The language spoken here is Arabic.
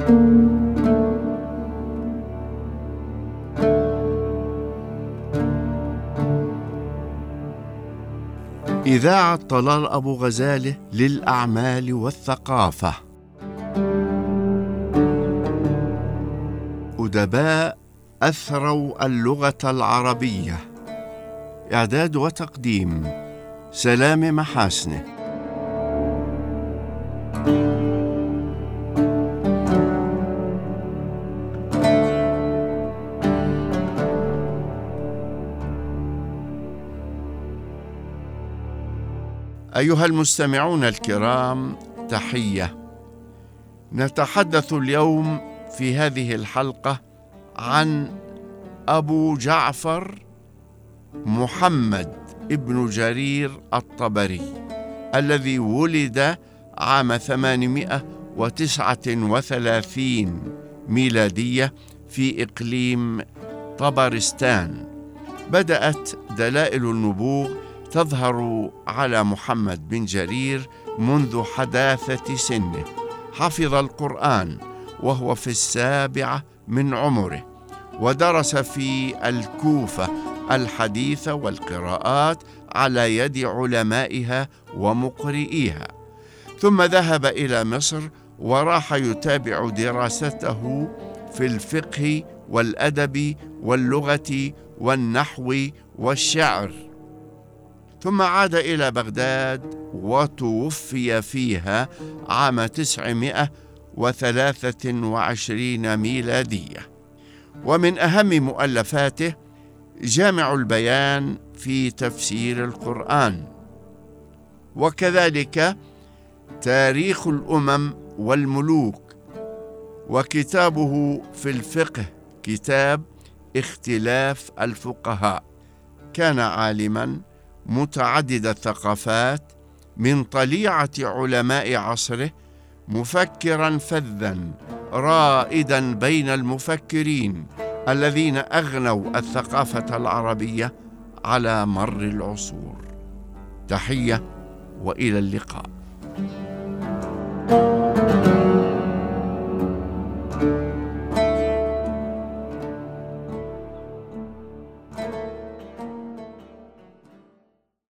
إذاعة طلال أبو غزالة للأعمال والثقافة. أدباء أثروا اللغة العربية. إعداد وتقديم سلام محاسنه. أيها المستمعون الكرام، تحية. نتحدث اليوم في هذه الحلقة عن أبو جعفر محمد ابن جرير الطبري، الذي ولد عام 839 ميلادية في إقليم طبرستان. بدأت دلائل النبوغ تظهر على محمد بن جرير منذ حداثة سنه. حفظ القرآن وهو في 7 من عمره، ودرس في الكوفة الحديث والقراءات على يد علمائها ومقرئيها، ثم ذهب إلى مصر وراح يتابع دراسته في الفقه والأدب واللغة والنحو والشعر، ثم عاد إلى بغداد وتوفي فيها عام 923 ميلادية. ومن أهم مؤلفاته جامع البيان في تفسير القرآن، وكذلك تاريخ الأمم والملوك، وكتابه في الفقه كتاب اختلاف الفقهاء. كان عالماً متعدد الثقافات من طليعة علماء عصره، مفكراً فذاً رائداً بين المفكرين الذين أغنوا الثقافة العربية على مر العصور. تحية وإلى اللقاء.